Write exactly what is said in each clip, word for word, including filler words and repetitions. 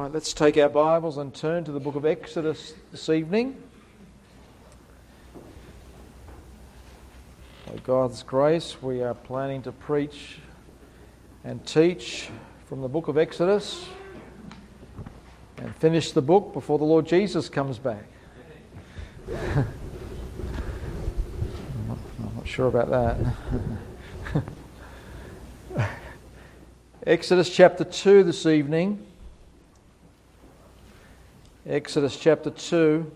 Right, let's take our Bibles and turn to the book of Exodus this evening. By God's grace, we are planning to preach and teach from the book of Exodus and finish the book before the Lord Jesus comes back. I'm, not, I'm not sure about that. Exodus chapter two this evening. Exodus chapter two.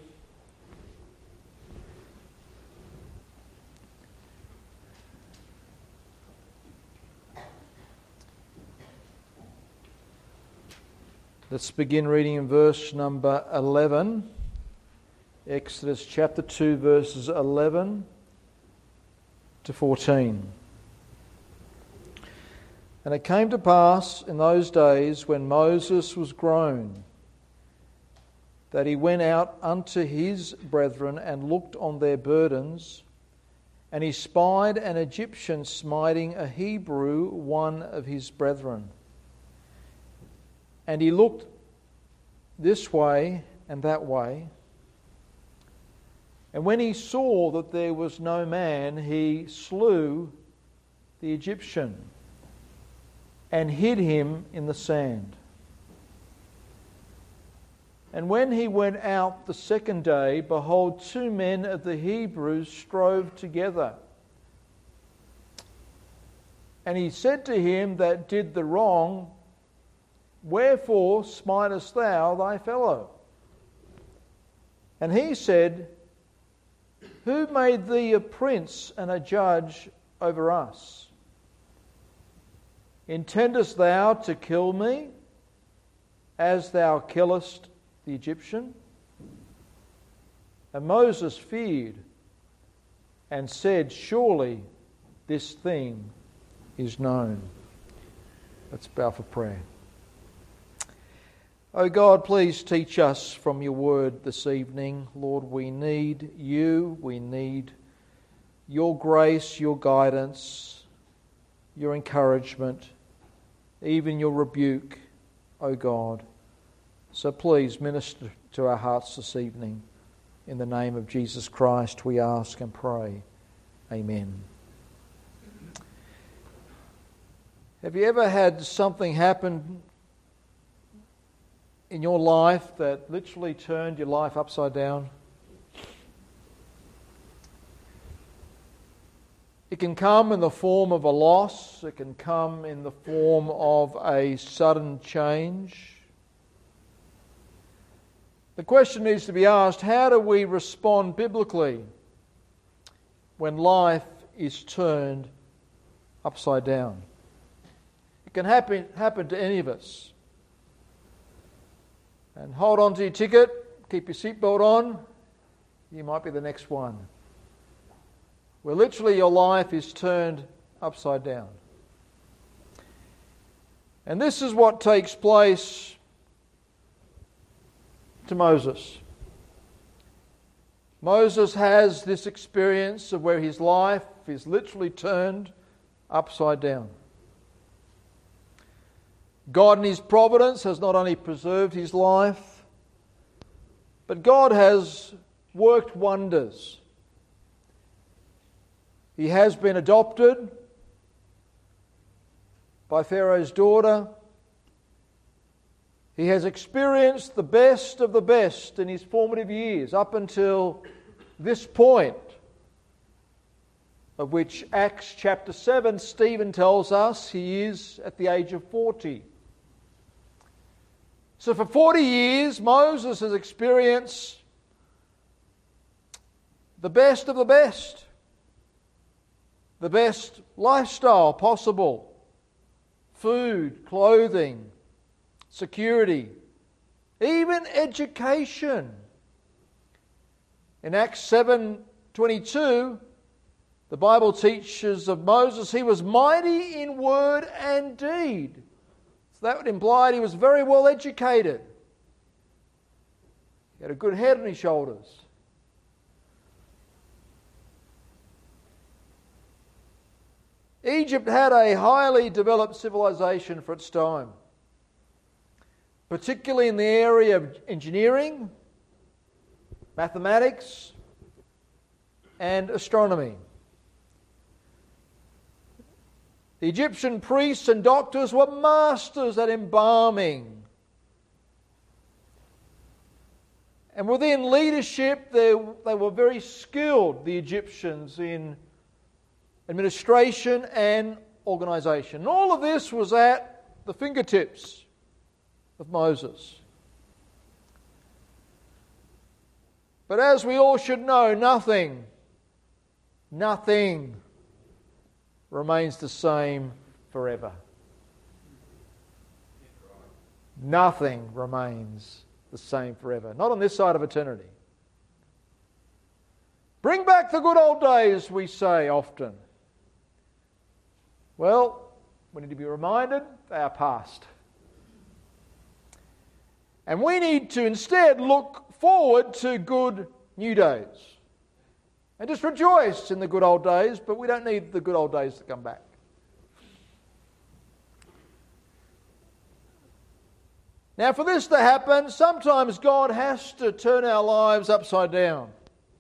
Let's begin reading in verse number eleven. Exodus chapter two, verses eleven to fourteen. And it came to pass in those days when Moses was grown, that he went out unto his brethren and looked on their burdens, and he spied an Egyptian smiting a Hebrew, one of his brethren. And he looked this way and that way, and when he saw that there was no man, he slew the Egyptian and hid him in the sand. And when he went out the second day, behold, two men of the Hebrews strove together. And he said to him that did the wrong, Wherefore smitest thou thy fellow? And he said, Who made thee a prince and a judge over us? Intendest thou to kill me, as thou killest the Egyptian? And Moses feared and said, Surely this thing is known. Let's bow for prayer. O God, please teach us from your word this evening. Lord, we need you. We need your grace, your guidance, your encouragement, even your rebuke, O God. So please minister to our hearts this evening. In the name of Jesus Christ we ask and pray. Amen. Have you ever had something happen in your life that literally turned your life upside down? It can come in the form of a loss. It can come in the form of a sudden change. The question needs to be asked, how do we respond biblically when life is turned upside down? It can happen, happen to any of us. And hold on to your ticket, keep your seatbelt on, you might be the next one. Where literally your life is turned upside down. And this is what takes place to Moses. Moses has this experience of where his life is literally turned upside down. God in his providence has not only preserved his life, but God has worked wonders. He has been adopted by Pharaoh's daughter. He has experienced the best of the best in his formative years, up until this point, of which Acts chapter seven, Stephen tells us he is at the age of forty. So for forty years, Moses has experienced the best of the best, the best lifestyle possible, food, clothing, security, even education. In Acts seven twenty-two, the Bible teaches of Moses, he was mighty in word and deed. So that would imply he was very well educated. He had a good head on his shoulders. Egypt had a highly developed civilization for its time. particularly in the area of engineering, mathematics, and astronomy. The Egyptian priests and doctors were masters at embalming. And within leadership, they, they were very skilled, the Egyptians, in administration and organisation. And all of this was at the fingertips of Moses. But as we all should know, nothing, nothing remains the same forever. Nothing remains the same forever. Not on this side of eternity. Bring back the good old days, we say often. Well, we need to be reminded they are past. And we need to instead look forward to good new days. And just rejoice in the good old days, but we don't need the good old days to come back. Now, for this to happen, sometimes God has to turn our lives upside down.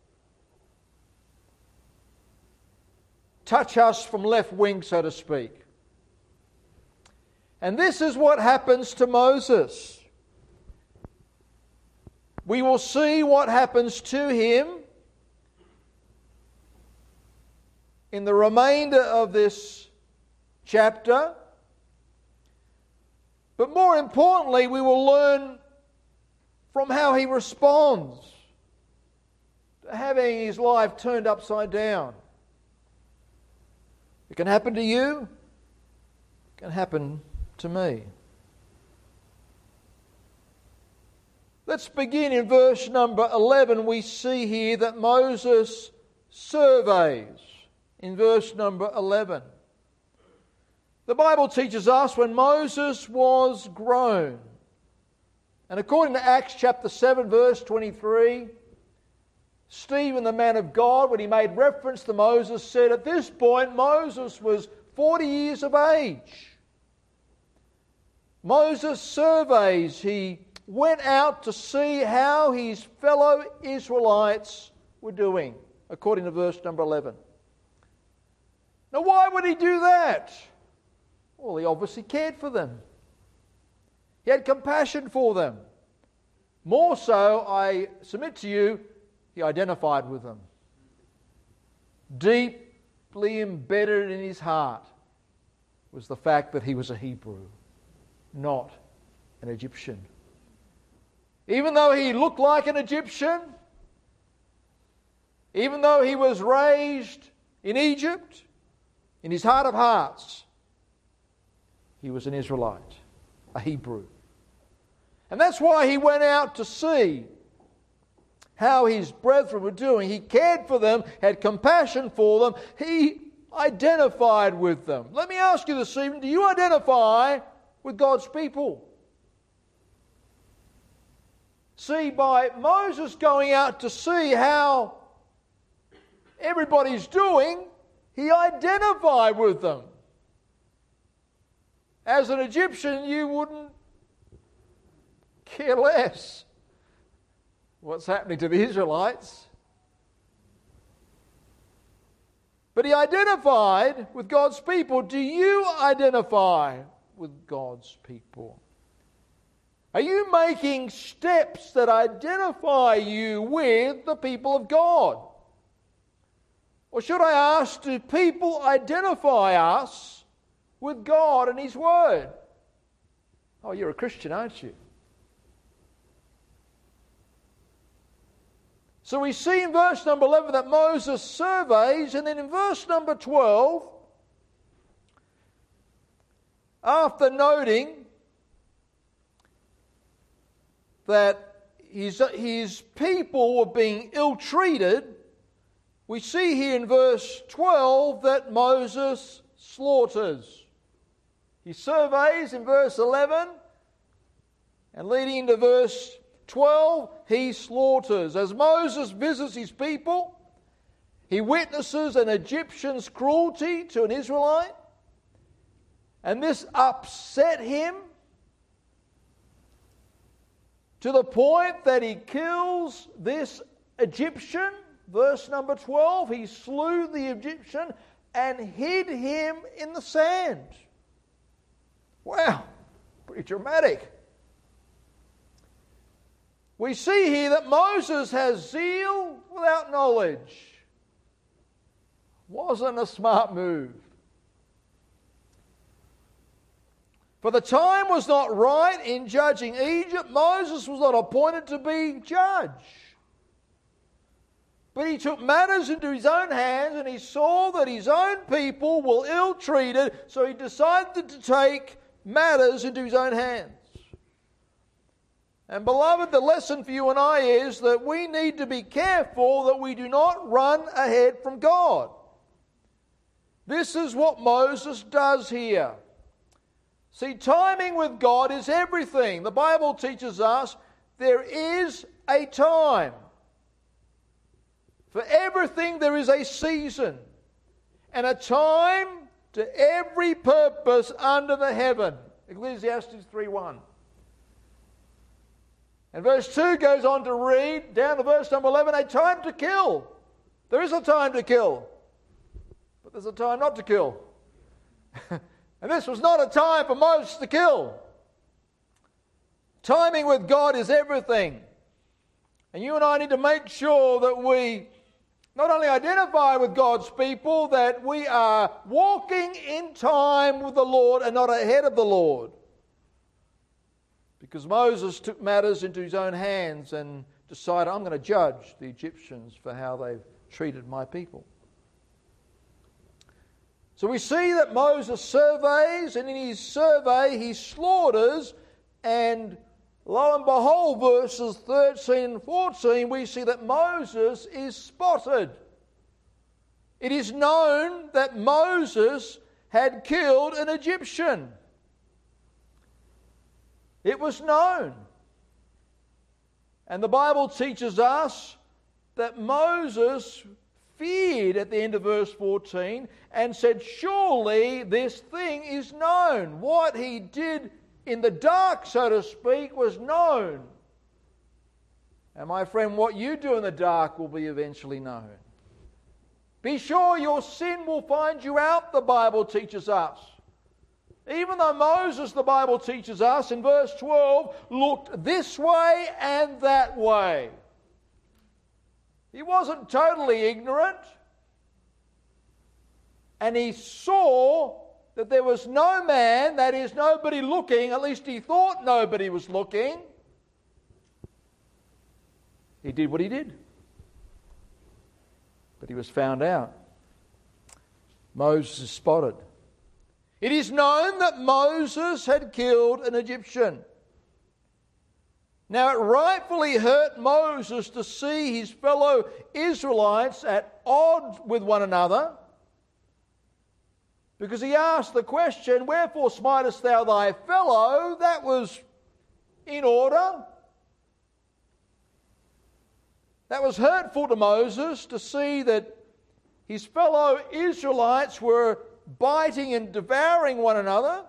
Touch us from left wing, so to speak. And this is what happens to Moses. We will see what happens to him in the remainder of this chapter. But more importantly, we will learn from how he responds to having his life turned upside down. It can happen to you. It can happen to me. Let's begin in verse number eleven. We see here that Moses surveys. In verse number eleven. The Bible teaches us when Moses was grown. And according to Acts chapter seven, verse twenty-three, Stephen, the man of God, when he made reference to Moses, said at this point Moses was forty years of age. Moses surveys. He went out to see how his fellow Israelites were doing, according to verse number eleven. Now, why would he do that? Well, he obviously cared for them. He had compassion for them. More so, I submit to you, he identified with them. Deeply embedded in his heart was the fact that he was a Hebrew, not an Egyptian. Even though he looked like an Egyptian, even though he was raised in Egypt, in his heart of hearts, he was an Israelite, a Hebrew. And that's why he went out to see how his brethren were doing. He cared for them, had compassion for them. He identified with them. Let me ask you this evening, do you identify with God's people? See, by Moses going out to see how everybody's doing, he identified with them. As an Egyptian, you wouldn't care less what's happening to the Israelites. But he identified with God's people. Do you identify with God's people? Are you making steps that identify you with the people of God? Or should I ask, do people identify us with God and His Word? Oh, you're a Christian, aren't you? So we see in verse number eleven that Moses surveys, and then in verse number twelve, after noting that his, his people were being ill-treated, we see here in verse twelve that Moses slaughters. He surveys in verse eleven, and leading into verse twelve, he slaughters. As Moses visits his people, he witnesses an Egyptian's cruelty to an Israelite, and this upset him. to the point that he kills this Egyptian. Verse number twelve, he slew the Egyptian and hid him in the sand. Wow, pretty dramatic. We see here that Moses has zeal without knowledge. Wasn't a smart move. For the time was not right in judging Egypt. Moses was not appointed to be judge. But he took matters into his own hands, and he saw that his own people were ill-treated, so he decided to take matters into his own hands. And beloved, the lesson for you and I is that we need to be careful that we do not run ahead from God. This is what Moses does here. See, timing with God is everything. The Bible teaches us there is a time. For everything there is a season, and a time to every purpose under the heaven. Ecclesiastes three one. And verse two goes on to read, down to verse number eleven, a time to kill. There is a time to kill, but there's a time not to kill. And this was not a time for Moses to kill. Timing with God is everything. And you and I need to make sure that we not only identify with God's people, that we are walking in time with the Lord and not ahead of the Lord. Because Moses took matters into his own hands and decided, I'm going to judge the Egyptians for how they've treated my people. So we see that Moses surveys, and in his survey he slaughters, and lo and behold, verses thirteen and fourteen, we see that Moses is spotted. It is known that Moses had killed an Egyptian. It was known. And the Bible teaches us that Moses feared at the end of verse fourteen and said, surely this thing is known. What he did in the dark, so to speak, was known. And my friend, what you do in the dark will be eventually known. Be sure your sin will find you out, the Bible teaches us. Even though Moses, the Bible teaches us in verse twelve, looked this way and that way. He wasn't totally ignorant. And he saw that there was no man, that is, nobody looking, at least he thought nobody was looking. He did what he did. But he was found out. Moses is spotted. It is known that Moses had killed an Egyptian. Now it rightfully hurt Moses to see his fellow Israelites at odds with one another, because he asked the question, wherefore smitest thou thy fellow? That was in order. That was hurtful to Moses to see that his fellow Israelites were biting and devouring one another.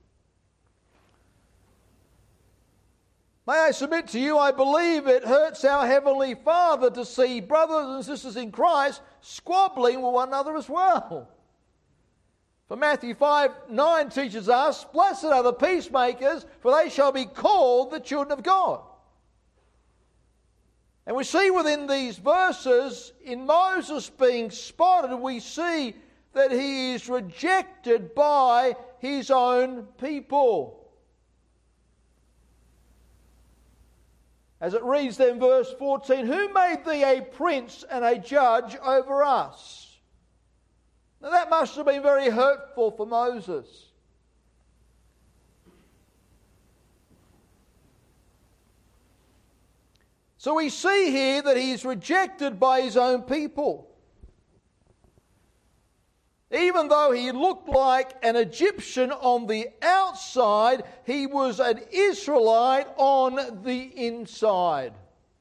May I submit to you, I believe it hurts our Heavenly Father to see brothers and sisters in Christ squabbling with one another as well. For Matthew five nine teaches us, blessed are the peacemakers, for they shall be called the children of God. And we see within these verses, in Moses being spotted, we see that he is rejected by his own people. As it reads then, verse fourteen, who made thee a prince and a judge over us? Now that must have been very hurtful for Moses. So we see here that he is rejected by his own people. Even though he looked like an Egyptian on the outside, he was an Israelite on the inside.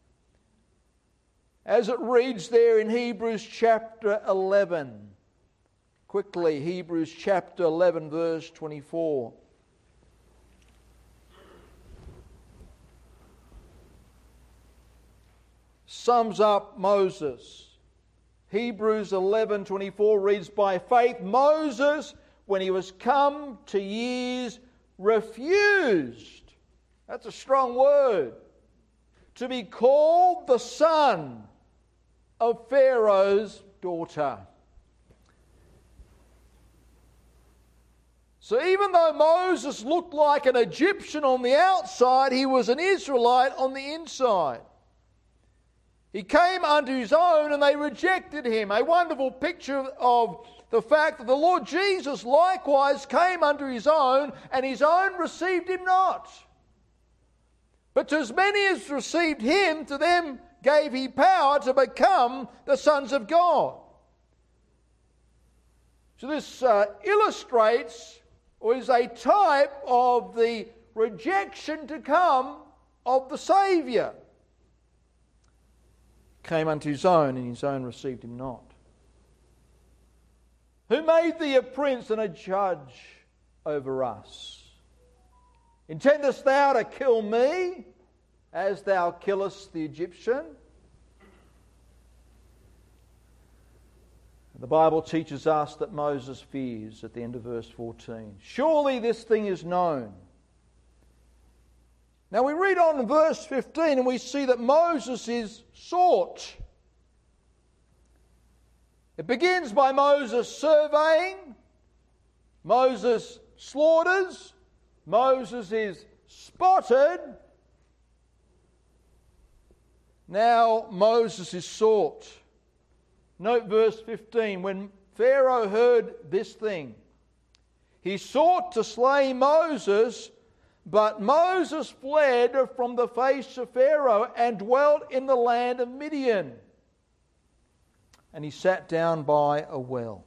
As it reads there in Hebrews chapter eleven. Quickly, Hebrews chapter eleven, verse twenty-four. sums up Moses. Hebrews eleven twenty-four reads, "By faith Moses, when he was come to years, refused," that's a strong word, "to be called the son of Pharaoh's daughter." So even though Moses looked like an Egyptian on the outside, he was an Israelite on the inside. He came unto his own and they rejected him. A wonderful picture of the fact that the Lord Jesus likewise came unto his own, and his own received him not. But to as many as received him, to them gave he power to become the sons of God. So this uh, illustrates, or is a type of the rejection to come of the Saviour. Came unto his own, and his own received him not. Who made thee a prince and a judge over us? Intendest thou to kill me, as thou killest the Egyptian? The Bible teaches us that Moses fears at the end of verse fourteen. Surely this thing is known. Now we read on in verse fifteen and we see that Moses is sought. It begins by Moses surveying, Moses slaughters, Moses is spotted. Now Moses is sought. Note verse fifteen. When Pharaoh heard this thing, he sought to slay Moses, but Moses fled from the face of Pharaoh and dwelt in the land of Midian. And he sat down by a well.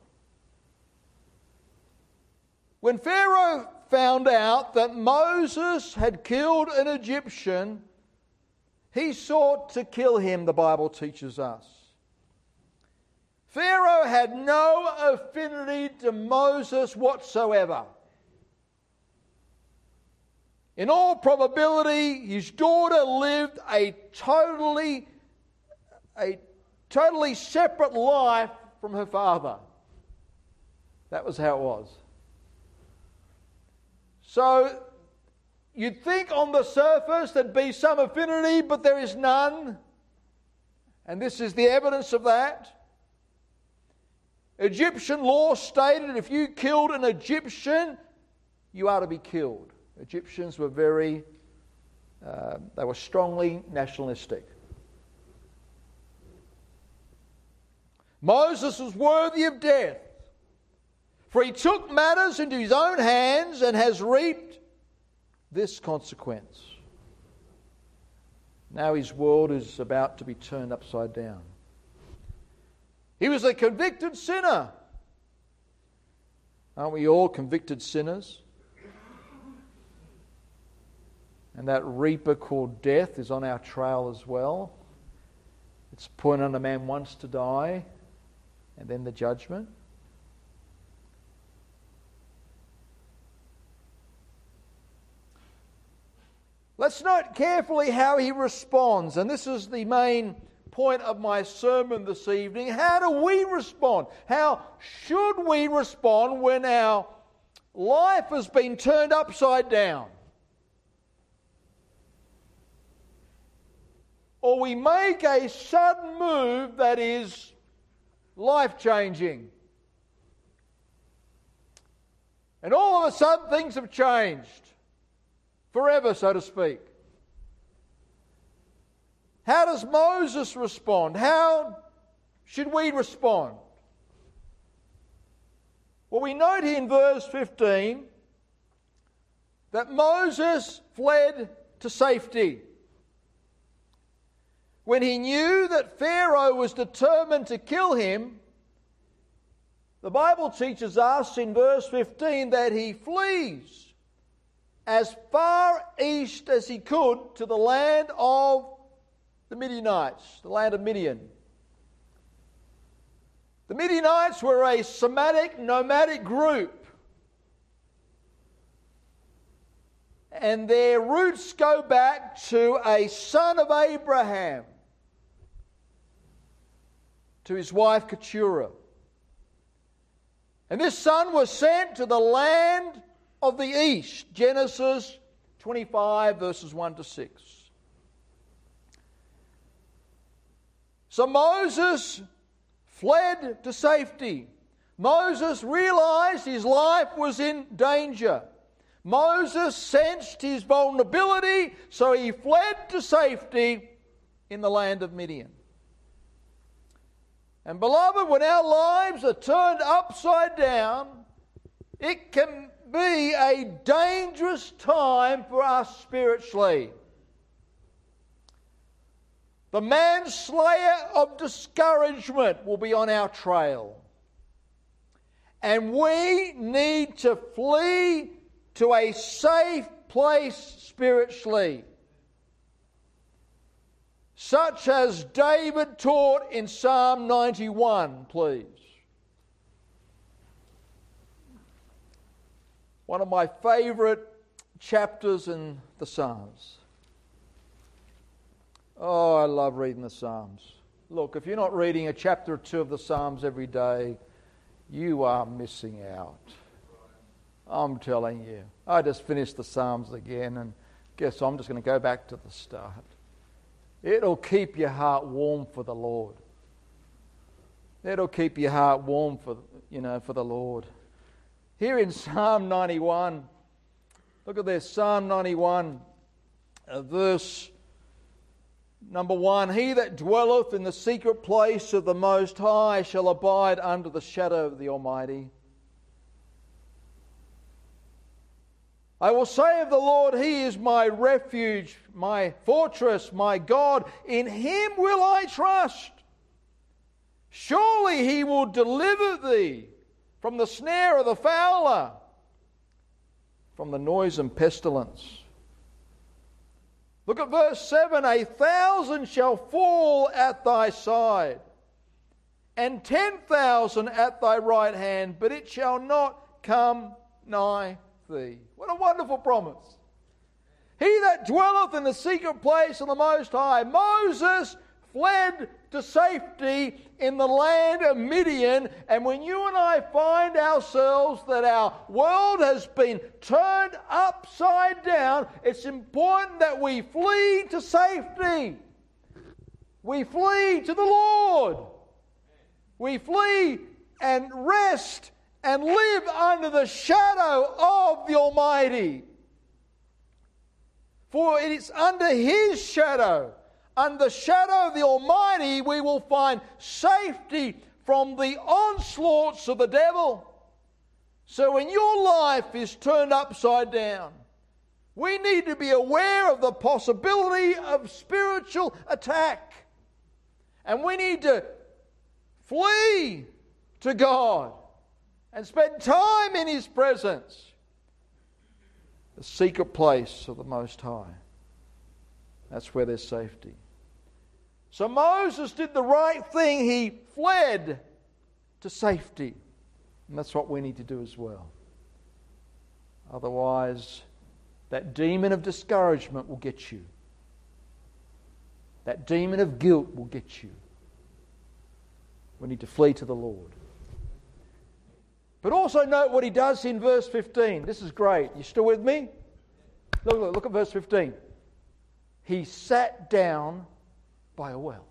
When Pharaoh found out that Moses had killed an Egyptian, he sought to kill him, the Bible teaches us. Pharaoh had no affinity to Moses whatsoever. In all probability, his daughter lived a totally, a totally separate life from her father. That was how it was. So, you'd think on the surface there'd be some affinity, but there is none. And this is the evidence of that. Egyptian law stated if you killed an Egyptian, you are to be killed. Egyptians were very, uh, they were strongly nationalistic. Moses was worthy of death, for he took matters into his own hands and has reaped this consequence. Now his world is about to be turned upside down. He was a convicted sinner. Aren't we all convicted sinners? And that reaper called death is on our trail as well. It's appointed unto man once to die, and then the judgment. Let's note carefully how he responds, and this is the main point of my sermon this evening. How do we respond? How should we respond when our life has been turned upside down? Or we make a sudden move that is life-changing. And all of a sudden things have changed. Forever, so to speak. How does Moses respond? How should we respond? Well, we note here in verse fifteen that Moses fled to safety. When he knew that Pharaoh was determined to kill him, the Bible teaches us in verse fifteen that he flees as far east as he could to the land of the Midianites, the land of Midian. The Midianites were a Semitic, nomadic group, and their roots go back to a son of Abraham, to his wife Keturah. And this son was sent to the land of the east. Genesis twenty-five, verses one to six. So Moses fled to safety. Moses realized his life was in danger. Moses sensed his vulnerability, so he fled to safety in the land of Midian. And beloved, when our lives are turned upside down, it can be a dangerous time for us spiritually. The manslayer of discouragement will be on our trail. And we need to flee to a safe place spiritually, such as David taught in Psalm ninety-one, please. One of my favourite chapters in the Psalms. Oh, I love reading the Psalms. Look, if you're not reading a chapter or two of the Psalms every day, you are missing out. I'm telling you. I just finished the Psalms again, and guess I'm just going to go back to the start. It'll keep your heart warm for the Lord. It'll keep your heart warm for, you know, for the Lord. Here in Psalm ninety-one, look at this, Psalm ninety-one, uh, verse number one. He that dwelleth in the secret place of the Most High shall abide under the shadow of the Almighty. I will say of the Lord, He is my refuge, my fortress, my God. In Him will I trust. Surely He will deliver thee from the snare of the fowler, from the noisome pestilence. Look at verse seven. A thousand shall fall at thy side, and ten thousand at thy right hand, but it shall not come nigh thee. What a wonderful promise. He that dwelleth in the secret place of the Most High. Moses fled to safety in the land of Midian, and when you and I find ourselves that our world has been turned upside down, it's important that we flee to safety. We flee to the Lord. We flee and rest and live under the shadow of the Almighty. For it is under His shadow, under the shadow of the Almighty, we will find safety from the onslaughts of the devil. So when your life is turned upside down, we need to be aware of the possibility of spiritual attack. And we need to flee to God and spend time in His presence, the secret place of the Most High. That's where there's safety. So Moses did the right thing. He fled to safety. And that's what we need to do as well. Otherwise, that demon of discouragement will get you. That demon of guilt will get you. We need to flee to the Lord. But also note what he does in verse fifteen. This is great. You still with me? Look, look, look at verse fifteen. He sat down by a well.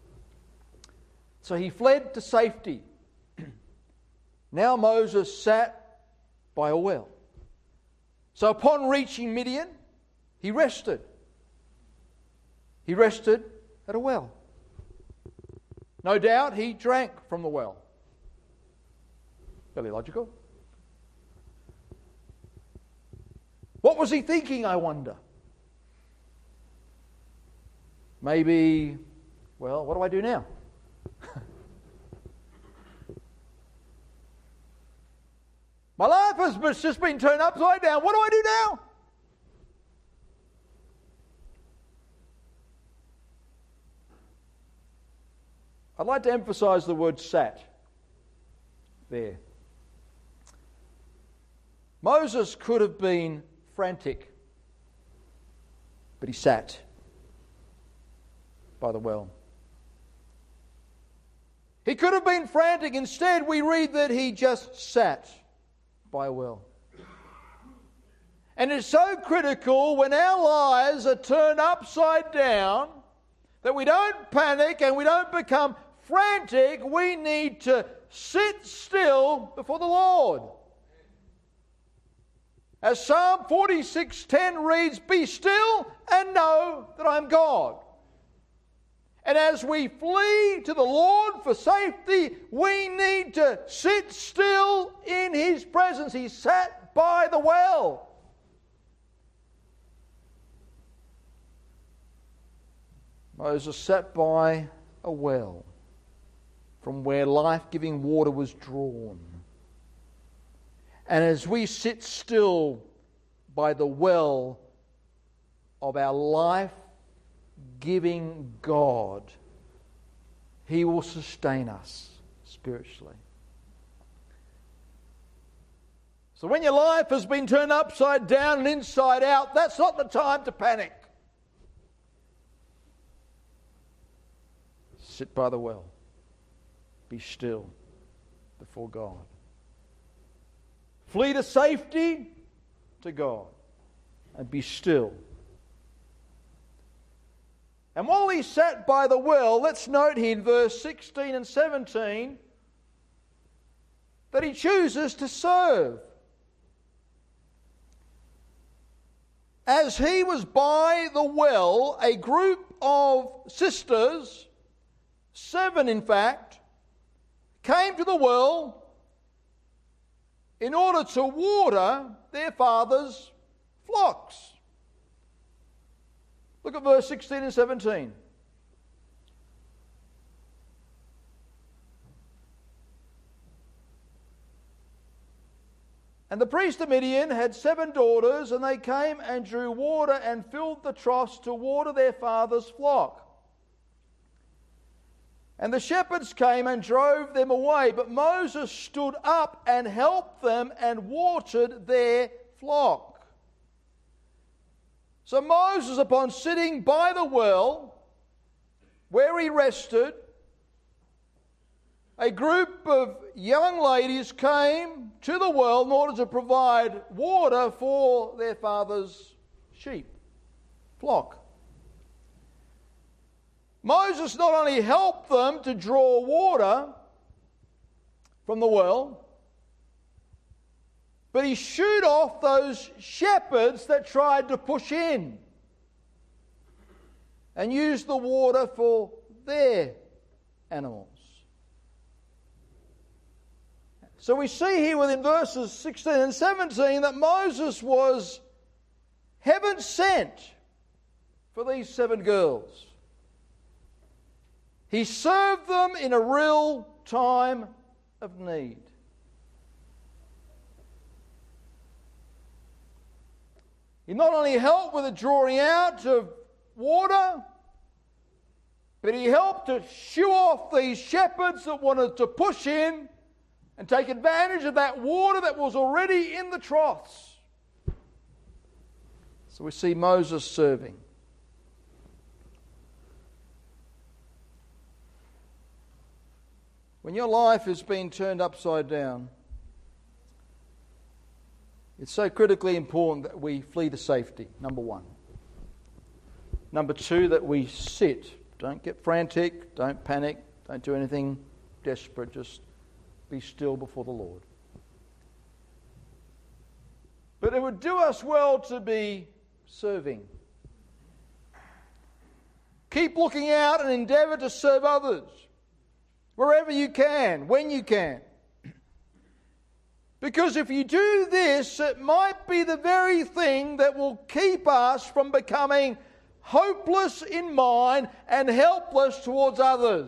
So he fled to safety. Now Moses sat by a well. So upon reaching Midian, he rested. He rested at a well. No doubt he drank from the well. Fairly logical. What was he thinking, I wonder? Maybe, well, what do I do now? My life has just been turned upside down. What do I do now? I'd like to emphasize the word sat there. Moses could have been frantic, but he sat by the well. He could have been frantic. Instead, we read that he just sat by a well. And it's so critical when our lives are turned upside down that we don't panic and we don't become frantic. We need to sit still before the Lord. As Psalm forty-six ten reads, "Be still and know that I am God." And as we flee to the Lord for safety, we need to sit still in His presence. He sat by the well. Moses sat by a well from where life-giving water was drawn. And as we sit still by the well of our life-giving God, He will sustain us spiritually. So when your life has been turned upside down and inside out, that's not the time to panic. Sit by the well. Be still before God. Flee to safety to God and be still. And while he sat by the well, let's note here in verse sixteen and seventeen that he chooses to serve. As he was by the well, a group of sisters, seven in fact, came to the well in order to water their father's flocks. Look at verse sixteen and seventeen. And the priest of Midian had seven daughters, and they came and drew water and filled the troughs to water their father's flock. And the shepherds came and drove them away, but Moses stood up and helped them and watered their flock. So Moses, upon sitting by the well where he rested, a group of young ladies came to the well in order to provide water for their father's sheep, flock. Moses not only helped them to draw water from the well, but he shooed off those shepherds that tried to push in and use the water for their animals. So we see here within verses sixteen and seventeen that Moses was heaven sent for these seven girls. He served them in a real time of need. He not only helped with the drawing out of water, but he helped to shoo off these shepherds that wanted to push in and take advantage of that water that was already in the troughs. So we see Moses serving. When your life has been turned upside down, it's so critically important that we flee to safety, number one. Number two, that we sit. Don't get frantic, don't panic, don't do anything desperate, just be still before the Lord. But it would do us well to be serving. Keep looking out and endeavour to serve others wherever you can, when you can. Because if you do this, it might be the very thing that will keep us from becoming hopeless in mind and helpless towards others.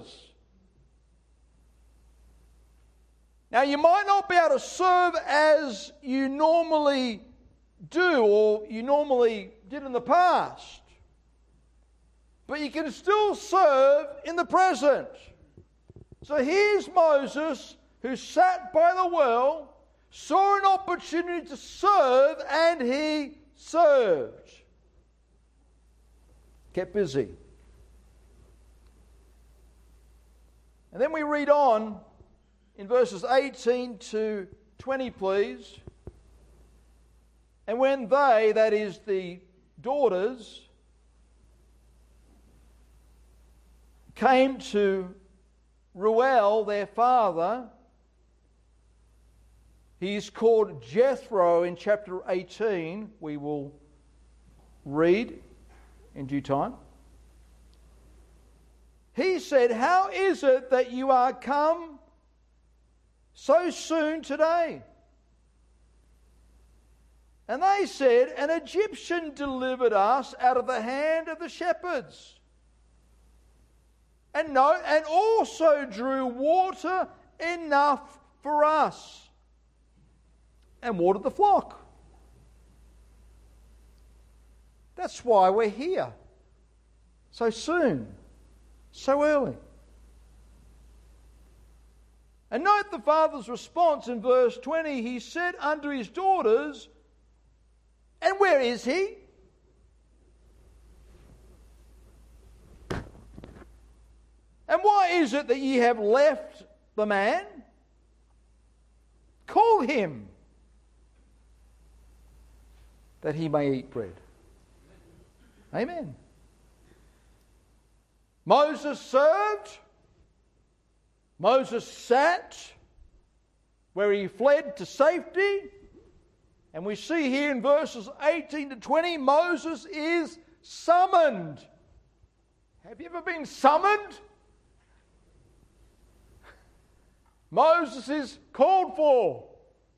Now, you might not be able to serve as you normally do or you normally did in the past, but you can still serve in the present. So here's Moses, who sat by the well, saw an opportunity to serve, and he served. Kept busy. And then we read on in verses eighteen to twenty, please. And when they, that is the daughters, came to Reuel, their father, he is called Jethro in chapter eighteen. We will read in due time. He said, "How is it that you are come so soon today?" And they said, "An Egyptian delivered us out of the hand of the shepherds, and no, and also drew water enough for us, and watered the flock." That's why we're here so soon, so early. And note the father's response in verse twenty. He said unto his daughters, "And where is he?" "And why is it that ye have left the man? Call him, that he may eat bread." Amen. Moses served. Moses sat where he fled to safety. And we see here in verses eighteen to twenty, Moses is summoned. Have you ever been summoned? Moses is called for.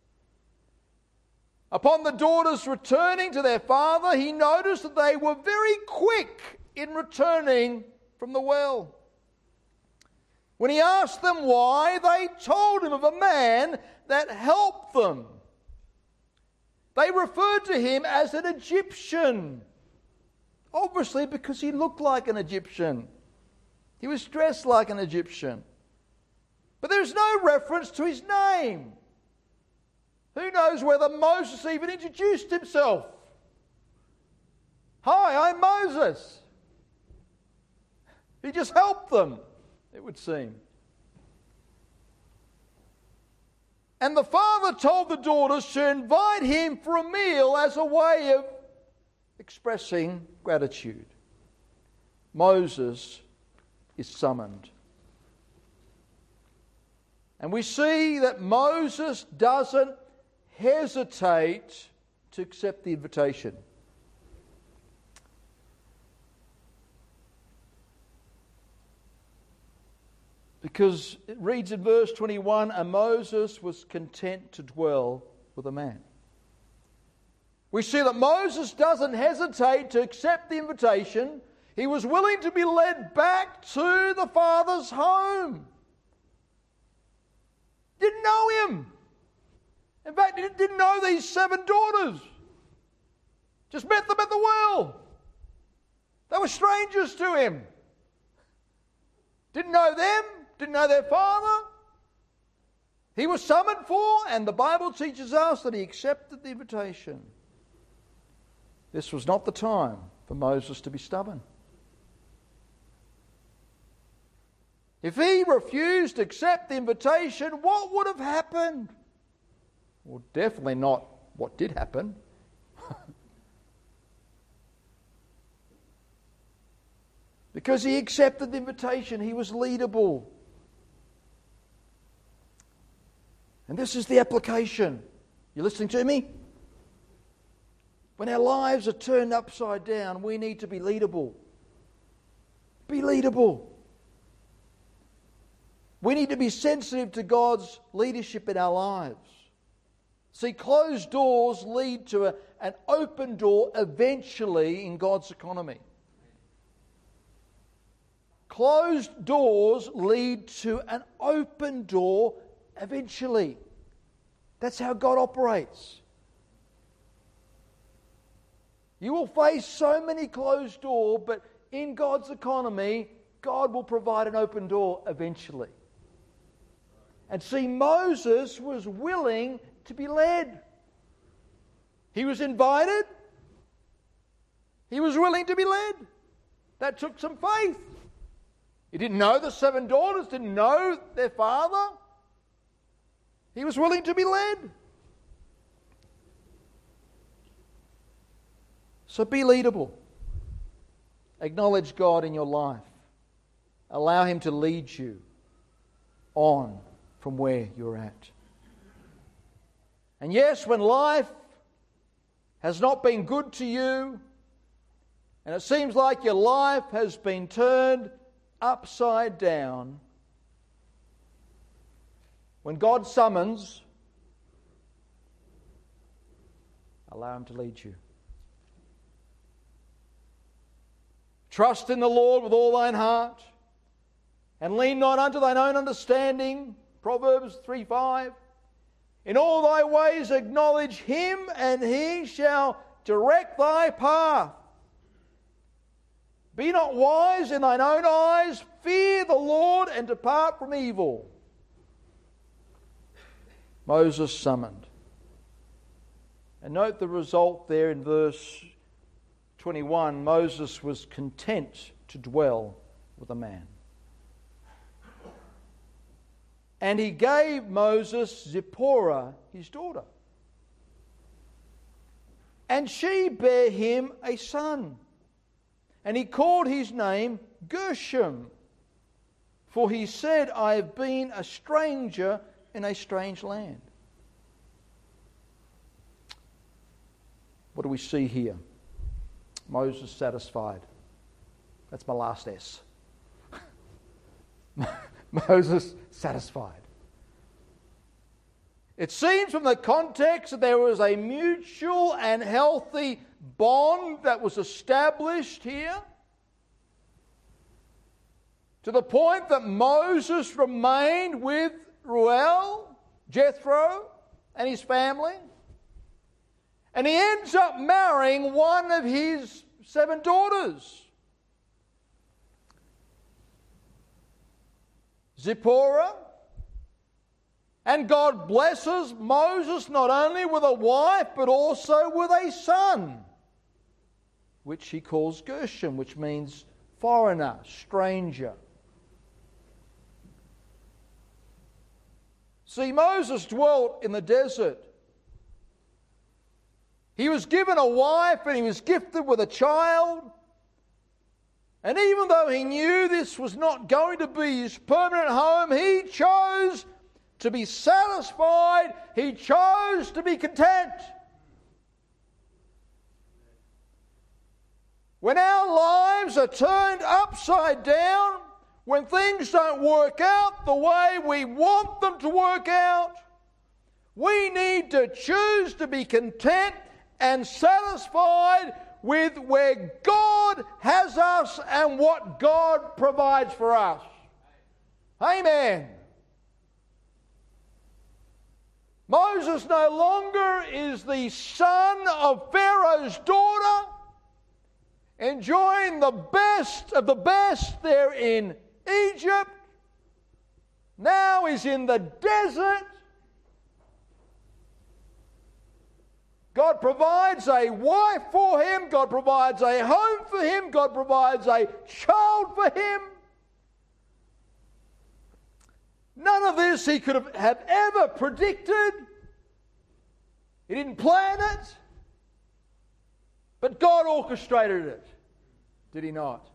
Upon the daughters returning to their father, he noticed that they were very quick in returning from the well. When he asked them why, they told him of a man that helped them. They referred to him as an Egyptian, obviously because he looked like an Egyptian. He was dressed like an Egyptian. But there's no reference to his name. Who knows whether Moses even introduced himself? "Hi, I'm Moses." He just helped them, it would seem. And the father told the daughters to invite him for a meal as a way of expressing gratitude. Moses is summoned. And we see that Moses doesn't hesitate to accept the invitation. Because it reads in verse twenty-one, "And Moses was content to dwell with a man." We see that Moses doesn't hesitate to accept the invitation. He was willing to be led back to the father's home. Didn't know him. In fact, he didn't know these seven daughters. Just met them at the well. They were strangers to him. Didn't know them. Didn't know their father. He was summoned for, and the Bible teaches us that he accepted the invitation. This was not the time for Moses to be stubborn. If he refused to accept the invitation, what would have happened? Well, definitely not what did happen. Because he accepted the invitation, he was leadable. And this is the application. You listening to me? When our lives are turned upside down, we need to be leadable. Be leadable. We need to be sensitive to God's leadership in our lives. See, closed doors lead to a, an open door eventually in God's economy. Closed doors lead to an open door eventually. That's how God operates. You will face so many closed doors, but in God's economy, God will provide an open door eventually. And see, Moses was willing to be led. He was invited. He was willing to be led. That took some faith. He didn't know the seven daughters, didn't know their father. He was willing to be led. So be leadable. Acknowledge God in your life. Allow Him to lead you on from where you're at. And yes, when life has not been good to you, and it seems like your life has been turned upside down, when God summons, allow Him to lead you. Trust in the Lord with all thine heart, and lean not unto thine own understanding. Proverbs three five. In all thy ways acknowledge Him, and He shall direct thy path. Be not wise in thine own eyes. Fear the Lord and depart from evil. Moses summoned. And note the result there in verse twenty-one. Moses was content to dwell with a man. And he gave Moses Zipporah, his daughter. And she bare him a son. And he called his name Gershom. For he said, I have been a stranger in a strange land. What do we see here? Moses satisfied. That's my last S. Moses satisfied. It seems from the context that there was a mutual and healthy bond that was established here, to the point that Moses remained with Reuel, Jethro, and his family. And he ends up marrying one of his seven daughters, Zipporah. And God blesses Moses not only with a wife, but also with a son, which he calls Gershom, which means foreigner, stranger. See, Moses dwelt in the desert. He was given a wife and he was gifted with a child. And even though he knew this was not going to be his permanent home, he chose to be satisfied. He chose to be content. When our lives are turned upside down, when things don't work out the way we want them to work out, we need to choose to be content and satisfied with where God has us and what God provides for us. Amen. Moses no longer is the son of Pharaoh's daughter, enjoying the best of the best there in Egypt. Now he's in the desert. God provides a wife for him. God provides a home for him. God provides a child for him. None of this he could have, have ever predicted. He didn't plan it. But God orchestrated it. Did he not?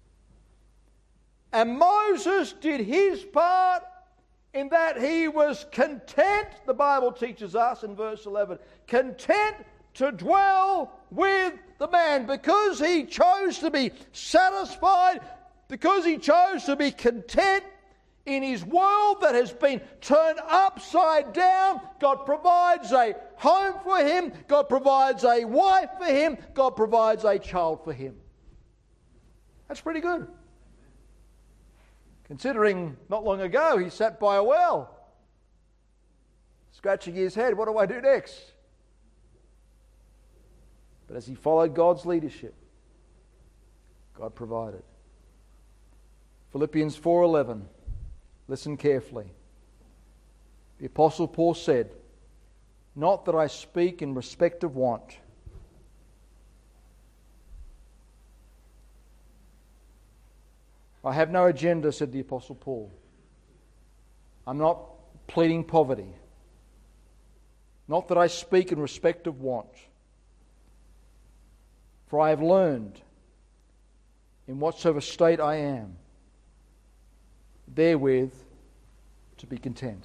And Moses did his part in that he was content, the Bible teaches us in verse eleven, content to dwell with the man because he chose to be satisfied, because he chose to be content in his world that has been turned upside down. God provides a home for him. God provides a wife for him. God provides a child for him. That's pretty good. Considering not long ago he sat by a well, scratching his head, what do I do next? But as he followed God's leadership, God provided. Philippians four eleven. Listen carefully. The Apostle Paul said, "Not that I speak in respect of want." I have no agenda, said the Apostle Paul. I'm not pleading poverty. Not that I speak in respect of want. For I have learned, in whatsoever state I am, therewith to be content.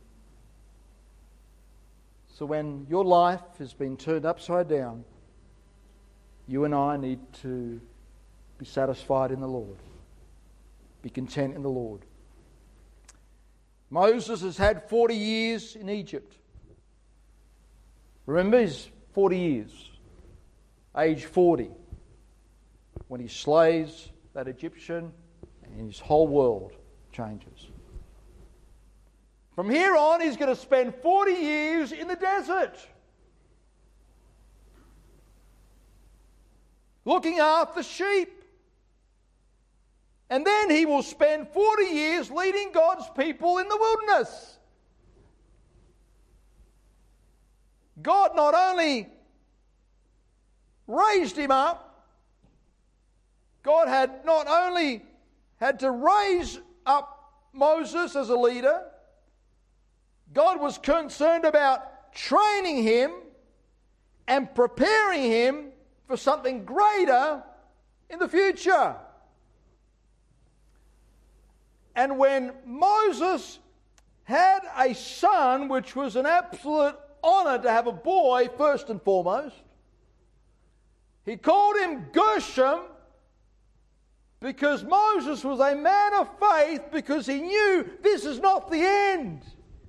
So when your life has been turned upside down, you and I need to be satisfied in the Lord. Be content in the Lord. Moses has had forty years in Egypt. Remember, he's forty years, age forty, when he slays that Egyptian and his whole world changes. From here on, he's going to spend forty years in the desert, looking after sheep. And then he will spend forty years leading God's people in the wilderness. God not only raised him up, God had not only had to raise up Moses as a leader, God was concerned about training him and preparing him for something greater in the future. And when Moses had a son, which was an absolute honour to have a boy first and foremost, he called him Gershom because Moses was a man of faith, because he knew this is not the end.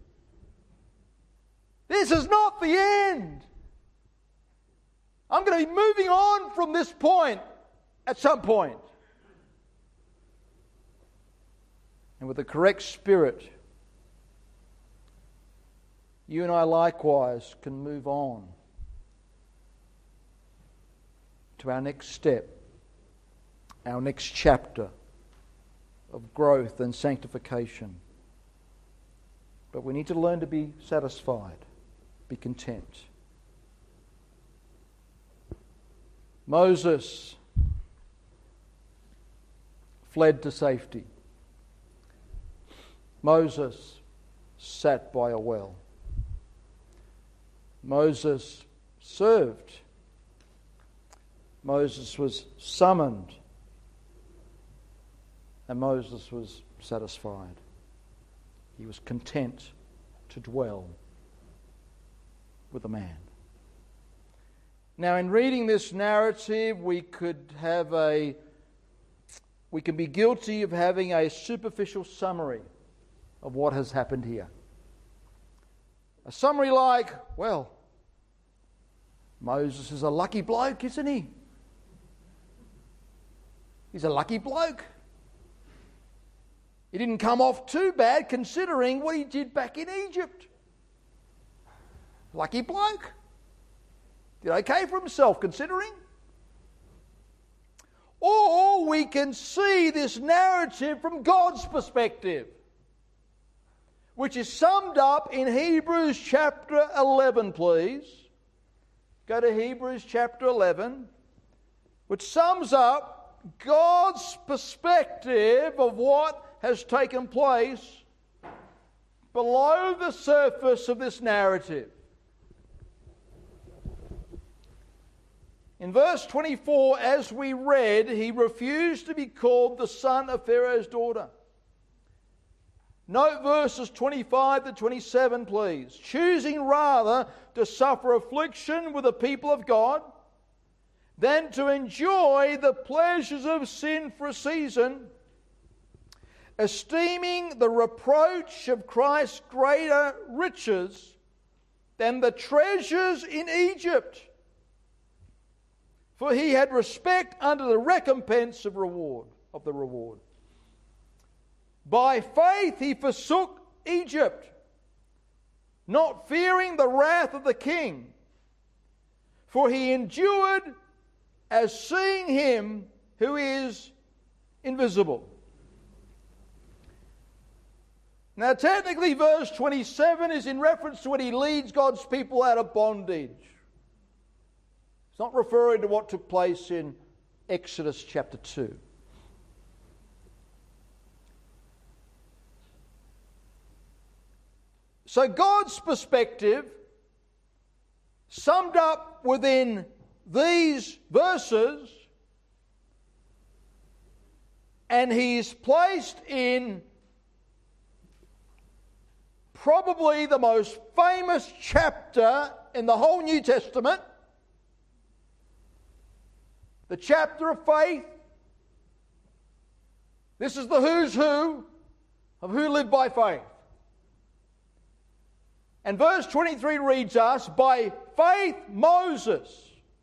This is not the end. I'm going to be moving on from this point at some point. And with the correct spirit, you and I likewise can move on to our next step, our next chapter of growth and sanctification. But we need to learn to be satisfied, be content. Moses fled to safety. Moses sat by a well. Moses served. Moses was summoned. And Moses was satisfied. He was content to dwell with a man. Now, in reading this narrative, we could have a, we can be guilty of having a superficial summary of what has happened here. A summary like, well, Moses is a lucky bloke, isn't he? He's a lucky bloke. He didn't come off too bad considering what he did back in Egypt. Lucky bloke. Did okay for himself considering. Or we can see this narrative from God's perspective, which is summed up in Hebrews chapter eleven, please. Go to Hebrews chapter eleven, which sums up God's perspective of what has taken place below the surface of this narrative. In verse twenty-four, as we read, he refused to be called the son of Pharaoh's daughter. Note verses twenty-five to twenty-seven, please. Choosing rather to suffer affliction with the people of God than to enjoy the pleasures of sin for a season, esteeming the reproach of Christ greater riches than the treasures in Egypt. For he had respect unto the recompense of reward, of the reward. By faith he forsook Egypt, not fearing the wrath of the king. For he endured as seeing him who is invisible. Now technically verse twenty-seven is in reference to when he leads God's people out of bondage. It's not referring to what took place in Exodus chapter two. So God's perspective, summed up within these verses, and he's placed in probably the most famous chapter in the whole New Testament, the chapter of faith. This is the who's who of who lived by faith. And verse twenty-three reads us, by faith Moses.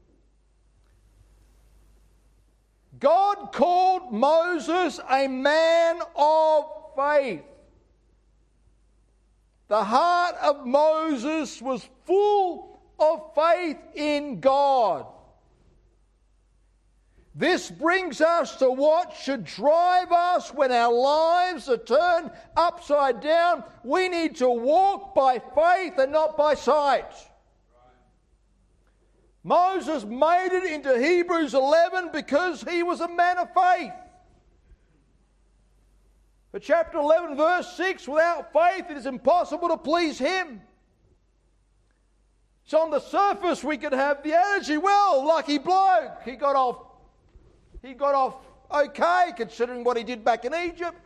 God called Moses a man of faith. The heart of Moses was full of faith in God. This brings us to what should drive us when our lives are turned upside down. We need to walk by faith and not by sight. Moses made it into Hebrews eleven because he was a man of faith. But chapter eleven, verse six, without faith it is impossible to please him. So on the surface we could have the attitude, well, lucky bloke, he got off, he got off okay considering what he did back in Egypt.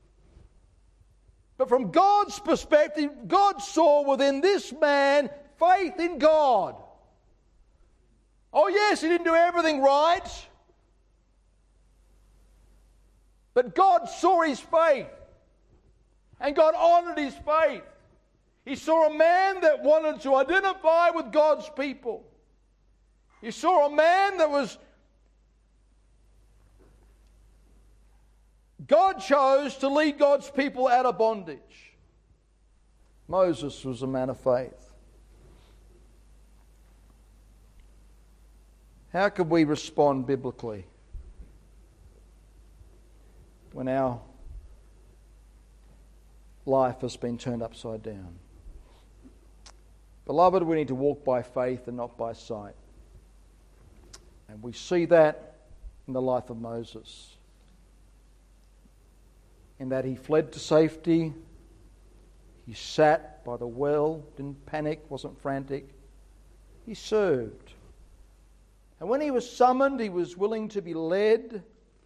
But from God's perspective, God saw within this man faith in God. Oh yes, he didn't do everything right. But God saw his faith. And God honoured his faith. He saw a man that wanted to identify with God's people. He saw a man that was... God chose to lead God's people out of bondage. Moses was a man of faith. How could we respond biblically when our life has been turned upside down? Beloved, we need to walk by faith and not by sight. And we see that in the life of Moses. In that he fled to safety, he sat by the well, didn't panic, wasn't frantic. He served. And when he was summoned, he was willing to be led.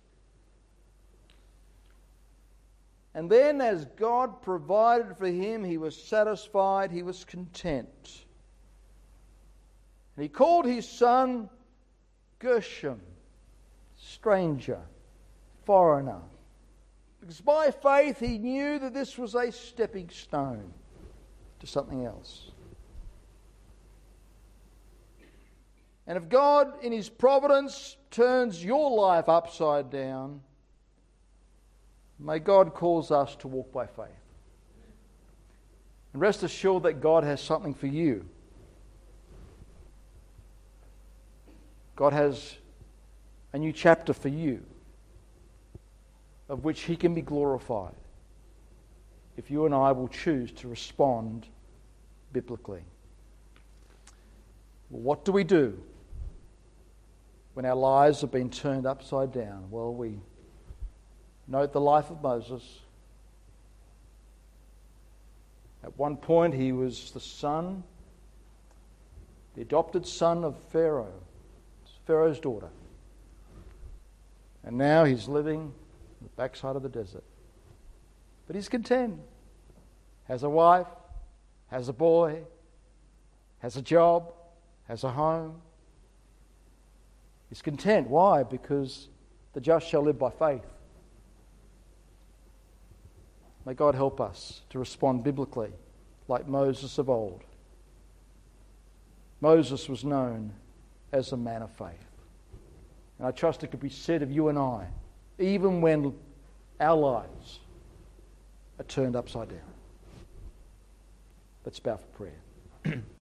And then as God provided for him, he was satisfied, he was content. And he called his son Gershom, stranger, foreigner. Because by faith he knew that this was a stepping stone to something else. And if God in his providence turns your life upside down, may God cause us to walk by faith. And rest assured that God has something for you. God has a new chapter for you, of which he can be glorified if you and I will choose to respond biblically. Well, what do we do when our lives have been turned upside down? Well, we note the life of Moses. At one point he was the son, the adopted son of Pharaoh, Pharaoh's daughter. And now he's living on the backside of the desert. But he's content. Has a wife, has a boy, has a job, has a home. He's content. Why? Because the just shall live by faith. May God help us to respond biblically like Moses of old. Moses was known as a man of faith. And I trust it could be said of you and I, even when our lives are turned upside down. Let's bow for prayer.